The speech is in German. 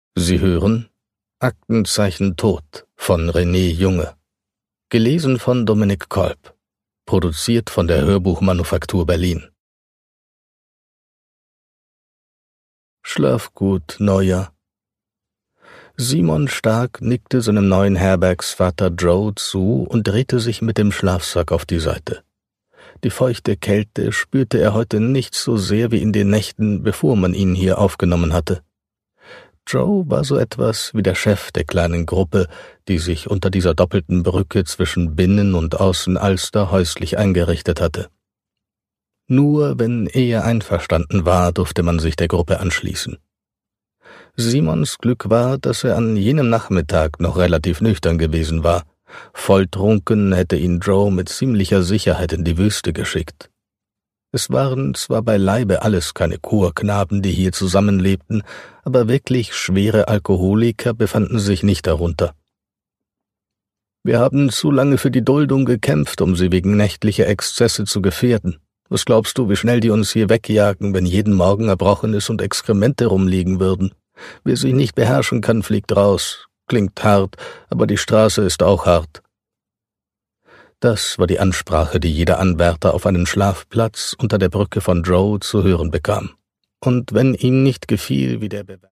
Sie hören Aktenzeichen Tod von René Junge. Gelesen von Dominik Kolb. Produziert von der Hörbuchmanufaktur Berlin. Schlaf gut, Neuer. Simon Stark nickte seinem neuen Herbergsvater Joe zu und drehte sich mit dem Schlafsack auf die Seite. Die feuchte Kälte spürte er heute nicht so sehr wie in den Nächten, bevor man ihn hier aufgenommen hatte. Joe war so etwas wie der Chef der kleinen Gruppe, die sich unter dieser doppelten Brücke zwischen Binnen- und Außenalster häuslich eingerichtet hatte. Nur wenn er einverstanden war, durfte man sich der Gruppe anschließen. Simons Glück war, dass er an jenem Nachmittag noch relativ nüchtern gewesen war. Volltrunken hätte ihn Joe mit ziemlicher Sicherheit in die Wüste geschickt. Es waren zwar beileibe alles keine Chorknaben, die hier zusammenlebten, aber wirklich schwere Alkoholiker befanden sich nicht darunter. »Wir haben zu lange für die Duldung gekämpft, um sie wegen nächtlicher Exzesse zu gefährden. Was glaubst du, wie schnell die uns hier wegjagen, wenn jeden Morgen Erbrochenes und Exkremente rumliegen würden? Wer sich nicht beherrschen kann, fliegt raus. Klingt hart, aber die Straße ist auch hart.« Das war die Ansprache, die jeder Anwärter auf einen Schlafplatz unter der Brücke von Joe zu hören bekam. Und wenn ihm nicht gefiel, wie der